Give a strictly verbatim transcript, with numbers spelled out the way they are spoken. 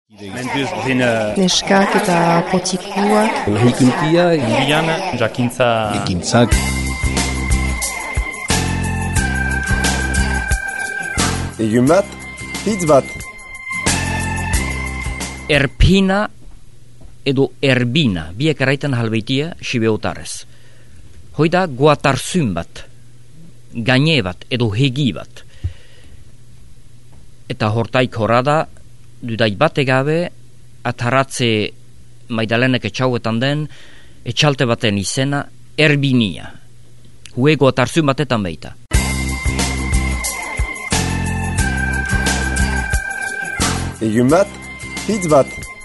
Neskak eta potikuak. Lahikuntia, Indian, jakintza... ekintzak. Egun bat, hitz bat. Erpina edo erbina, biek erraiten halbeitia sibeotarez. Hoida guatarzun bat, gaine bat edo hegi bat. Eta hortaik horada, dudai bat egabe, ataratze maidalenek etxauetan den, etxalte baten izena, erbinia. Hue guatarzun batetan beita. Egun bat, hitz bat.